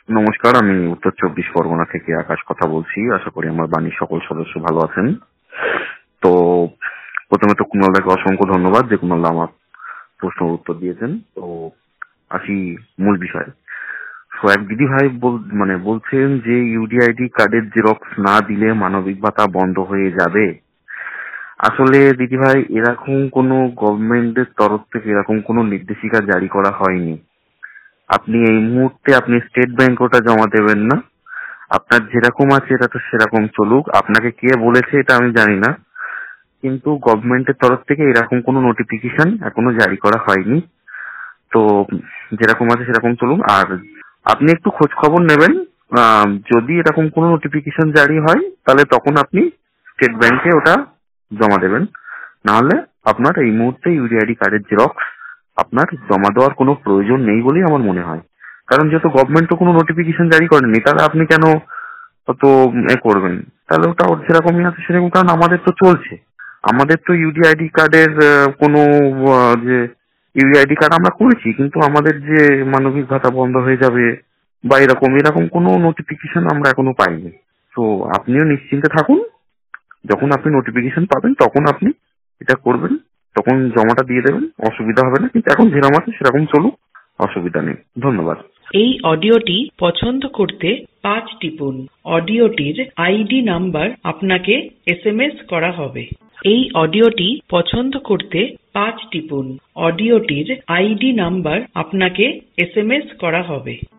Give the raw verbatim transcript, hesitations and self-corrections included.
নমস্কার, আমি উত্তর চব্বিশ পরগনা থেকে আকাশ কথা বলছি। আশা করি আমার বাড়ির সকল সদস্য ভালো আছেন। তো প্রথমে তো কুণালদাকে অসংখ্য ধন্যবাদ যে কুণালদা আমার প্রশ্নের উত্তর দিয়েছেন। তো আসি মূল বিষয়। তো এক দিদি ভাই মানে বলছেন যে ইউডিআইডি কার্ডের জেরক্স না দিলে মানবিক ভাতা বন্ধ হয়ে যাবে। আসলে দিদি ভাই, এরকম কোনো গভর্নমেন্টের তরফ থেকে এরকম কোনো নির্দেশিকা জারি করা হয়নি। আপনি এই মুহূর্তে আপনি স্টেট ব্যাংক ওটা জমা দেবেন না। আপনার যেরকম আছে এটা তো সেরকম চলুক। আপনাকে কে বলেছে এটা আমি জানি না, কিন্তু গভর্নমেন্টের তরফ থেকে এরকম কোনো নোটিফিকেশন এখনো জারি করা হয়নি। তো যেরকম আছে সেরকম চলুক। আর আপনি একটু খোঁজ খবর নেবেন, যদি এরকম কোনো নোটিফিকেশন জারি হয় তাহলে তখন আপনি স্টেট ব্যাংকে ওটা জমা দেবেন। নাহলে আপনার এই মুহূর্তে ইউডিআইডি কার্ডের জেরক্স আপনার জমা দেওয়ার কোনো প্রয়োজন নেই বলেই আমার মনে হয়। কারণ যেহেতু গভর্নমেন্ট তো কোনো নোটিফিকেশন জারি করেনি, তাহলে আপনি কেন অত এ করবেন? তাহলে ওটা ওর যেরকমই আছে সেরকম। কারণ আমাদের তো চলছে, আমাদের তো ইউডিআইডি কার্ডের কোনো আহ, যে ইউডিআইডি কার্ড আমরা করেছি, কিন্তু আমাদের যে মানবিক ভাতা বন্ধ হয়ে যাবে বা এরকম এরকম কোনো নোটিফিকেশন আমরা এখনো পাইনি। তো আপনিও নিশ্চিন্তে থাকুন, যখন আপনি নোটিফিকেশন পাবেন তখন আপনি এটা করবেন, তখন জমাটা দিয়ে দেবেন, অসুবিধা হবে না। কিন্তু এখন যেরকম আছে সেরকম চলুক, অসুবিধা নেই। ধন্যবাদ। এই অডিওটি পছন্দ করতে পাঁচ টিপুন। অডিওটির আইডি নাম্বার আপনাকে এসএমএস করা হবে। এই অডিওটি পছন্দ করতে পাঁচ টিপুন। অডিওটির আইডি নাম্বার আপনাকে এসএমএস করা হবে।